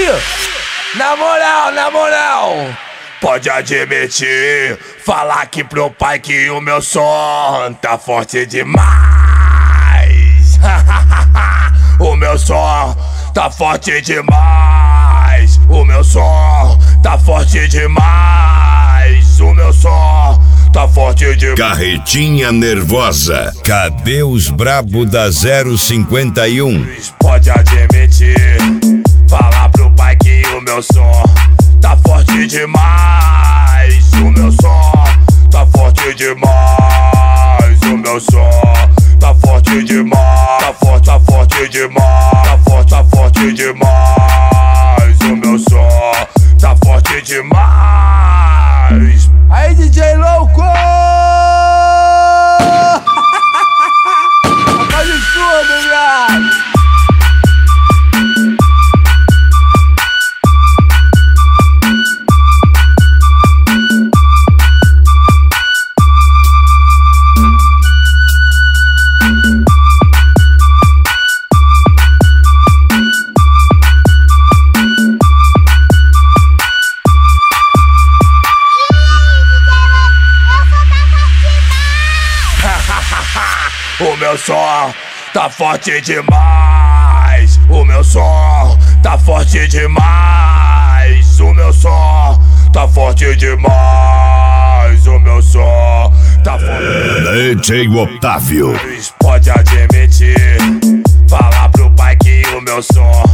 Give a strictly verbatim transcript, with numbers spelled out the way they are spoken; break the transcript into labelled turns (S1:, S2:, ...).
S1: aí, na moral, na moral, pode admitir, falar aqui pro pai que o meu som tá forte demais. O meu som tá forte demais. O meu som tá forte demais. O meu som tá forte demais.
S2: Carretinha nervosa. Cadê os brabo da zero cinquenta e um?
S1: Pode admitir, falar pro pai que o meu som tá forte demais. O meu som tá forte demais. O meu som tá forte demais. Tá forte, tá forte demais. Tá forte, tá forte demais. O meu som tá forte demais. Aí, D J louco! Faz o tudo, viado! O meu som tá forte demais. O meu som tá forte demais. O meu som tá forte demais. O meu som tá forte.
S2: D J Otávio.
S1: Pode admitir, falar pro pai que o meu som